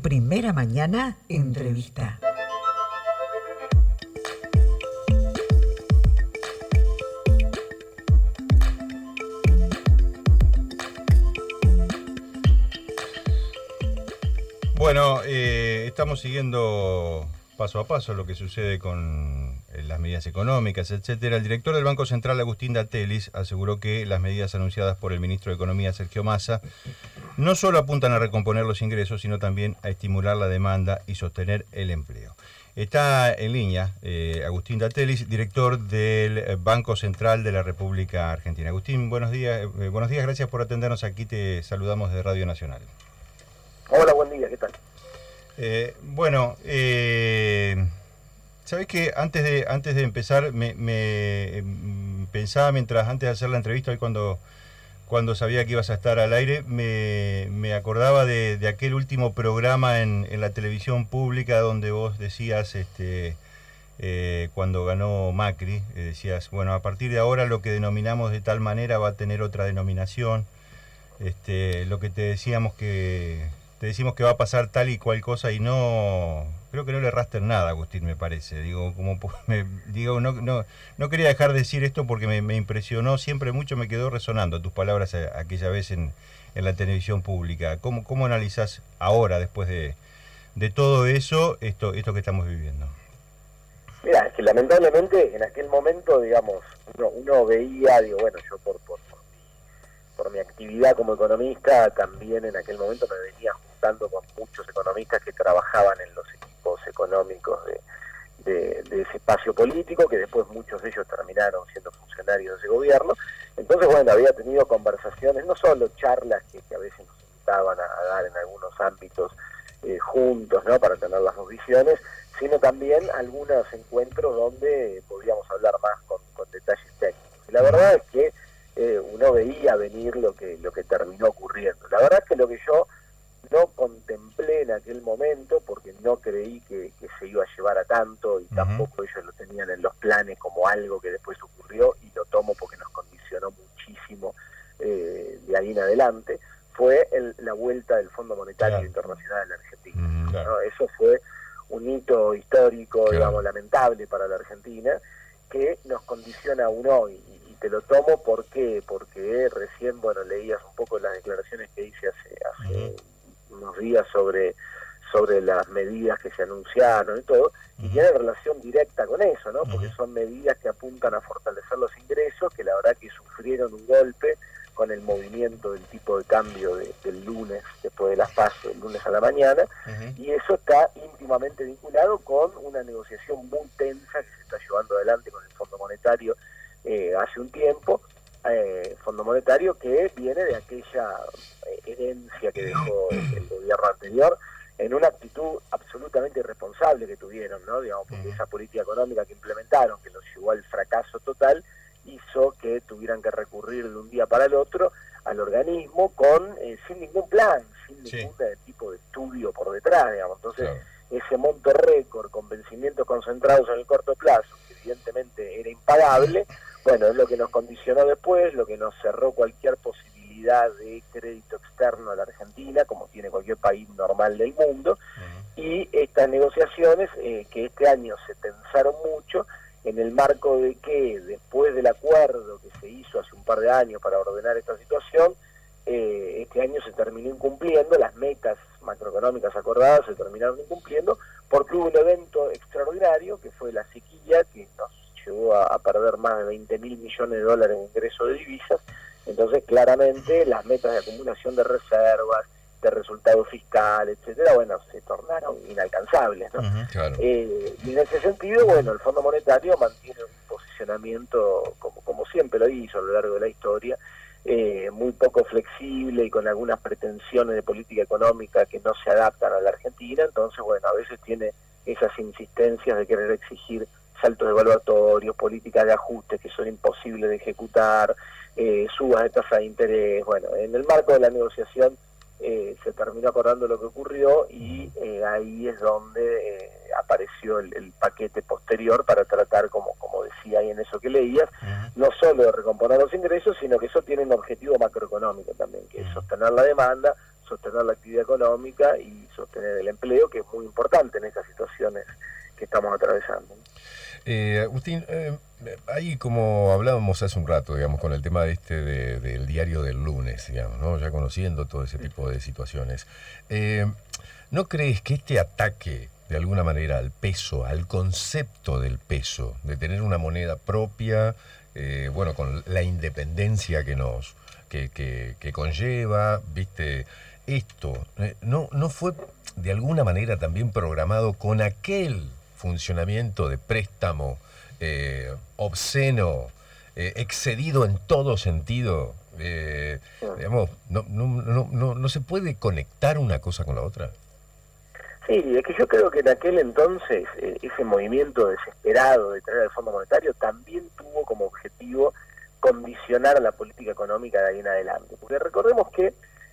Primera Mañana Entrevista. Bueno, estamos siguiendo paso a paso lo que sucede con las medidas económicas, etcétera. El director del Banco Central, Agustín Datelis, aseguró que las medidas anunciadas por el ministro de Economía, Sergio Massa, no solo apuntan a recomponer los ingresos, sino también a estimular la demanda y sostener el empleo. Está en línea Agustín Datelis, director del Banco Central de la República Argentina. Agustín, buenos días, gracias por atendernos. Aquí te saludamos de Radio Nacional. Hola, buen día, ¿qué tal? Sabés que antes de empezar me pensaba antes de hacer la entrevista hoy cuando sabía que ibas a estar al aire, me acordaba de aquel último programa en la televisión pública donde vos decías, cuando ganó Macri, decías, bueno, a partir de ahora lo que denominamos de tal manera va a tener otra denominación, lo que te decimos que va a pasar tal y cual cosa, y no, creo que no le erraste en nada, Agustín, me parece. No quería dejar de decir esto porque me impresionó siempre mucho, me quedó resonando tus palabras aquella vez en la televisión pública. ¿Cómo analizás ahora, después de todo eso, esto que estamos viviendo? Mira, es que lamentablemente en aquel momento, digamos, uno veía, bueno, yo por mi actividad como economista, también en aquel momento me venía juntando con muchos economistas que trabajaban en los equipos económicos de ese espacio político, que después muchos de ellos terminaron siendo funcionarios de ese gobierno. Entonces, bueno, había tenido conversaciones, no solo charlas que a veces nos invitaban a dar en algunos ámbitos juntos, ¿no?, para tener las dos visiones, sino también algunos encuentros donde podíamos hablar más con detalles técnicos. Y la verdad es que uno veía venir lo que terminó ocurriendo. La verdad es que lo que yo no contemplé en aquel momento, porque no creí que se iba a llevar a tanto, y tampoco ellos lo tenían en los planes como algo que después ocurrió, y lo tomo porque nos condicionó muchísimo de ahí en adelante, fue la vuelta del Fondo Monetario Internacional a la Argentina. ¿No? Eso fue un hito histórico, digamos, lamentable para la Argentina, que nos condiciona aún hoy. Te lo tomo porque recién, bueno, leías un poco las declaraciones que hice hace unos días sobre las medidas que se anunciaron y todo, y tiene relación directa con eso, ¿no? Porque son medidas que apuntan a fortalecer los ingresos, que la verdad que sufrieron un golpe con el movimiento del tipo de cambio del lunes, después de las PASO, el lunes a la mañana, y eso está íntimamente vinculado con una negociación muy tensa que se está llevando adelante con el Fondo Monetario hace un tiempo, Fondo Monetario que viene de aquella herencia que dejó el gobierno anterior, en una actitud absolutamente irresponsable que tuvieron, ¿no? Digamos, porque esa política económica que implementaron, que los llevó al fracaso total, hizo que tuvieran que recurrir de un día para el otro al organismo sin ningún plan, sin ningún tipo de estudio por detrás, digamos. Entonces, ese monto récord con vencimientos concentrados en el corto plazo, que evidentemente era impagable, bueno, es lo que nos condicionó después, lo que nos cerró cualquier posibilidad de crédito externo a la Argentina, como tiene cualquier país normal del mundo, y estas negociaciones que este año se tensaron mucho, en el marco de que después del acuerdo que se hizo hace un par de años para ordenar esta situación, este año se terminó incumpliendo, las metas macroeconómicas acordadas se terminaron incumpliendo, porque hubo un evento extraordinario que fue la sequía, que nos llevó a perder más de 20.000 millones de dólares en ingresos de divisas. Entonces claramente las metas de acumulación de reservas, de resultado fiscal, etcétera, bueno, se tornaron inalcanzables, ¿no? Y en ese sentido, bueno, el Fondo Monetario mantiene un posicionamiento, como siempre lo hizo a lo largo de la historia, muy poco flexible y con algunas pretensiones de política económica que no se adaptan a la Argentina. Entonces, bueno, a veces tiene esas insistencias de querer exigir saltos evaluatorios, políticas de ajuste que son imposibles de ejecutar, subas de tasa de interés. Bueno, en el marco de la negociación se terminó acordando lo que ocurrió, y ahí es donde apareció el paquete posterior para tratar, como decía ahí en eso que leías, no solo de recomponer los ingresos, sino que eso tiene un objetivo macroeconómico también, que es sostener la demanda, sostener la actividad económica y sostener el empleo, que es muy importante en estas situaciones que estamos atravesando. Agustín, ahí como hablábamos hace un rato, digamos, con el tema del diario del lunes, digamos, ¿no? Ya conociendo todo ese tipo de situaciones, ¿no crees que este ataque de alguna manera al peso, al concepto del peso, de tener una moneda propia, bueno, con la independencia que conlleva, viste, esto, no fue de alguna manera también programado con aquel funcionamiento de préstamo obsceno, excedido en todo sentido? Digamos, no se puede conectar una cosa con la otra. Sí, es que yo creo que en aquel entonces ese movimiento desesperado de traer al Fondo Monetario también tuvo como objetivo condicionar a la política económica de ahí en adelante. Porque recordemos que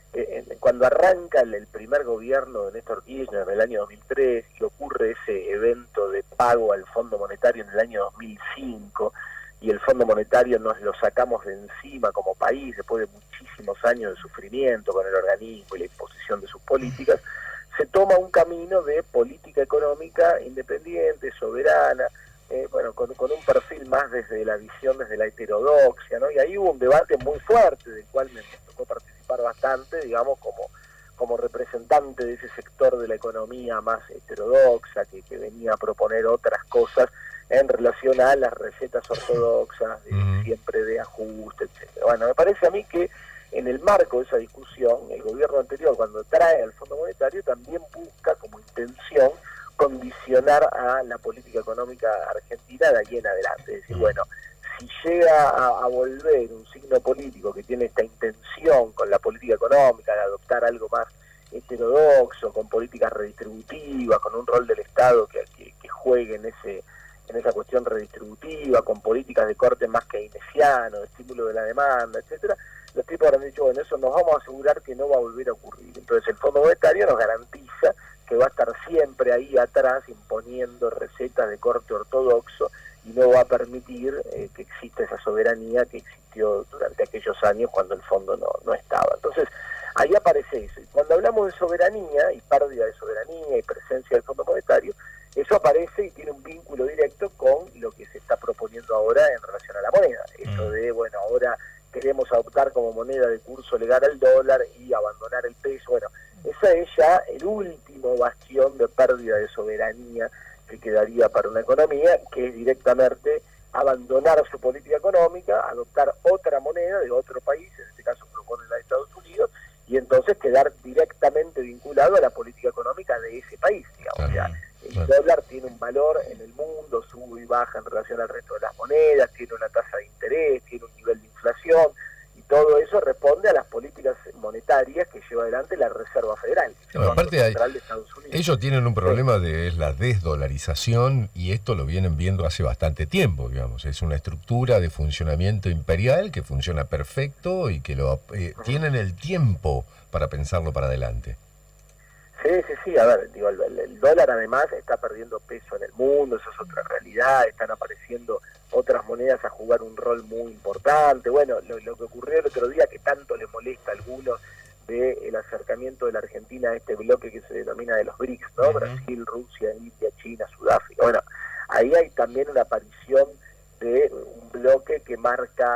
cuando arranca el primer gobierno de Néstor Kirchner en el año 2003 y ocurre ese evento de pago al Fondo Monetario en el año 2005 y el Fondo Monetario nos lo sacamos de encima como país después de muchísimos años de sufrimiento con el organismo y la imposición de sus políticas, se toma un camino de política económica independiente, soberana, bueno, con un perfil más desde la visión, desde la heterodoxia, ¿no? Y ahí hubo un debate muy fuerte, del cual me tocó participar bastante, digamos, como representante de ese sector de la economía más heterodoxa, que venía a proponer otras cosas en relación a las recetas ortodoxas, siempre de ajuste, etcétera. Bueno, me parece a mí que en el marco de esa discusión, el gobierno anterior, cuando trae al Fondo Monetario, también busca como intención condicionar a la política económica argentina de aquí en adelante. Es decir, bueno, si llega a volver un signo político que tiene esta intención con la política económica de adoptar algo más heterodoxo, con políticas redistributivas, con un rol del Estado que juegue en esa cuestión redistributiva, con políticas de corte más keynesiano, de estímulo de la demanda, etcétera, los tipos habrán dicho, bueno, eso nos vamos a asegurar que no va a volver a ocurrir. Entonces el Fondo Monetario nos garantiza que va a estar siempre ahí atrás imponiendo recetas de corte ortodoxo y no va a permitir que exista esa soberanía que existió durante aquellos años cuando el fondo no estaba. Entonces, ahí aparece eso. Y cuando hablamos de soberanía y pérdida de soberanía y presencia del Fondo Monetario, eso aparece y tiene un vínculo directo con lo que se está proponiendo ahora en relación a la moneda. Eso de, bueno, ahora queremos adoptar como moneda de curso legal al dólar y abandonar el peso. Bueno, ese es ya el último bastión de pérdida de soberanía que quedaría para una economía, que es directamente abandonar su política económica, adoptar otra moneda de otro país, en este caso propone la de Estados Unidos, y entonces quedar directamente vinculado a la política económica de ese país, digamos. Ya, el dólar tiene un valor en el mundo, sube y baja en relación al resto de las monedas, tiene una tasa de interés, tiene un nivel de inflación, y todo eso responde a las políticas monetarias que lleva adelante la Reserva Federal, no, aparte Central de Estados Unidos. Ellos tienen un problema de la desdolarización, y esto lo vienen viendo hace bastante tiempo, digamos. Es una estructura de funcionamiento imperial que funciona perfecto y que tienen el tiempo para pensarlo para adelante. Sí, a ver, digo, el dólar además está perdiendo peso en el mundo, eso es otra realidad, están apareciendo otras monedas a jugar un rol muy importante. Bueno, lo que ocurrió el otro día, que tanto le molesta a algunos del acercamiento de la Argentina a este bloque que se denomina de los BRICS, ¿no? Brasil, Rusia, India, China, Sudáfrica. Bueno, ahí hay también una aparición de un bloque que marca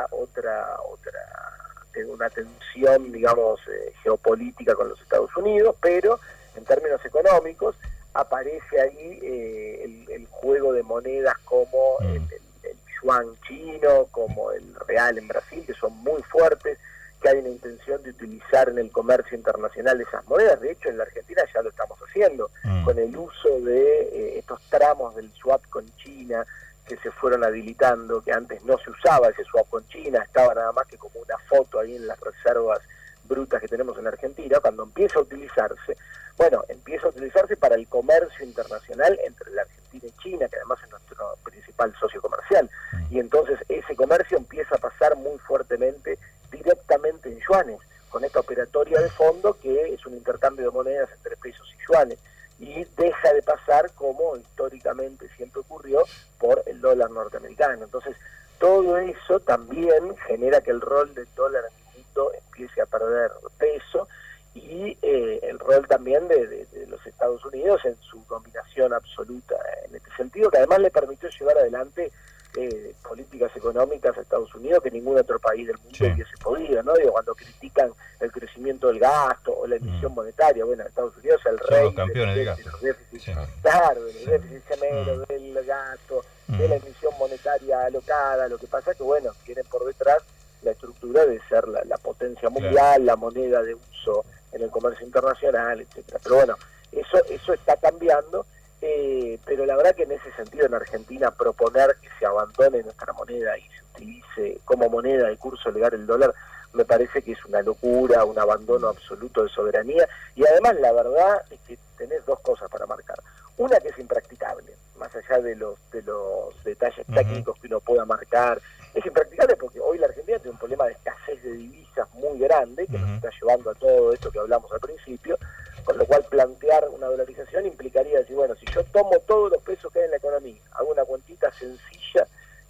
una tensión, digamos, geopolítica con los Estados Unidos, pero en términos económicos aparece ahí el juego de monedas como el yuan chino, como el real en Brasil, que son muy fuertes, que hay una intención de utilizar en el comercio internacional esas monedas. De hecho, en la Argentina ya lo estamos haciendo, con el uso de estos tramos del swap con China que se fueron habilitando, que antes no se usaba ese swap con China, estaba nada más que como una foto ahí en las reservas brutas que tenemos en la Argentina. Cuando empieza a utilizarse, empieza a utilizarse para el comercio internacional entre la Argentina y China, que además es nuestro principal socio comercial, y entonces ese comercio empieza a pasar muy fuertemente directamente en yuanes, con esta operatoria de fondo que es un intercambio de monedas entre pesos y yuanes, y deja de pasar, como históricamente siempre ocurrió, por el dólar norteamericano. Entonces, todo eso también genera que el rol del dólar en el mundo empiece a perder peso, y el rol también de los Estados Unidos en su dominación absoluta en este sentido, que además le permitió llevar adelante políticas económicas a Estados Unidos que ningún otro país del mundo hubiese podido, ¿no? Digo, cuando critican el crecimiento del gasto o la emisión monetaria, bueno, Estados Unidos es el Son rey los campeones de los déficits, claro, de los déficits semeros, del gasto, de la emisión monetaria alocada. Lo que pasa es que, bueno, tienen por detrás la estructura de ser la potencia mundial, la moneda de uso en el comercio internacional, etcétera. Pero bueno, eso está cambiando. Pero la verdad que en ese sentido en Argentina proponer que se abandone nuestra moneda y se utilice como moneda de curso legal el dólar, me parece que es una locura, un abandono absoluto de soberanía, y además la verdad es que tenés dos cosas para marcar. Una, que es impracticable, más allá de los detalles técnicos que uno pueda marcar, es impracticable porque hoy la Argentina tiene un problema de escasez de divisas muy grande que nos está llevando a todo esto que hablamos al principio, con lo cual plantear una dolarización implicaría decir, bueno, si yo tomo todos los pesos que hay en la economía, hago una cuentita sencilla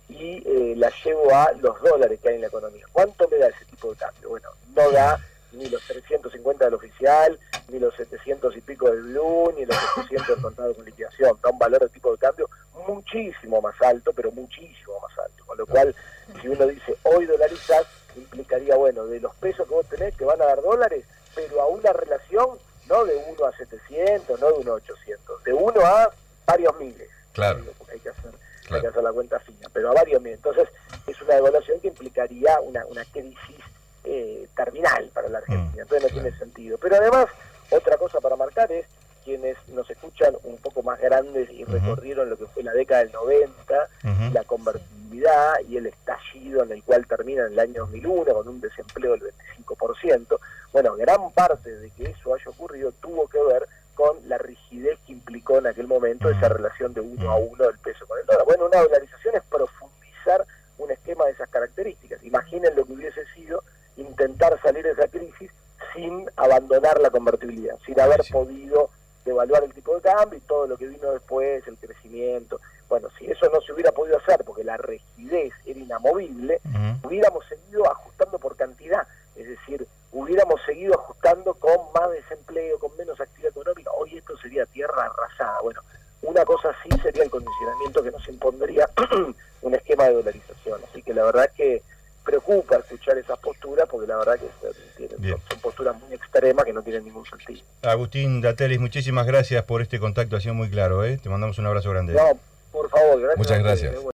y la llevo a los dólares que hay en la economía, ¿cuánto me da ese tipo de cambio? Bueno, no da ni los 350 del oficial, ni los 700 y pico del Blue, ni los 800 del contado con liquidación. Da un valor de tipo de cambio muchísimo más alto, pero muchísimo más alto. Con lo cual, si uno dice hoy dolarizar, implicaría, bueno, de los pesos que vos tenés que van a dar dólares, pero a una relación no de 1 a 700, no de 1 a 800, de 1 a varios miles. Claro. Porque hay que hacer la cuenta fina, pero a varios miles. Entonces, es una devaluación que implicaría una crisis terminal para la Argentina. Entonces no tiene sentido. Pero además, otra cosa para marcar es quienes nos escuchan un poco más grandes y recorrieron lo que fue la década del 90, la convertibilidad y el estallido en el cual termina en el año 2001 con un desempleo del 25%. Bueno, gran parte de que eso haya ocurrido tuvo que ver con la rigidez que implicó en aquel momento esa relación de 1 a 1 del peso con el dólar. Bueno, una dolarización es profundizar un esquema de esas características. Imaginen lo que hubiese sido intentar salir de esa crisis sin abandonar la convertibilidad, sin haber podido devaluar el tipo de cambio y todo lo que vino después, el crecimiento. Bueno, si eso no se hubiera podido hacer porque la rigidez era inamovible, hubiéramos seguido ajustando por cantidad, es decir, hubiéramos seguido ajustando con más desempleo, con menos actividad económica. Hoy esto sería tierra arrasada. Bueno, una cosa así sería el condicionamiento que nos impondría un esquema de dolarización. Así que la verdad que preocupa escuchar esas posturas porque la verdad que son posturas muy extremas que no tienen ningún sentido. Agustín Datelis, muchísimas gracias por este contacto, ha sido muy claro, ¿eh? Te mandamos un abrazo grande. No, por favor, gracias. Muchas gracias.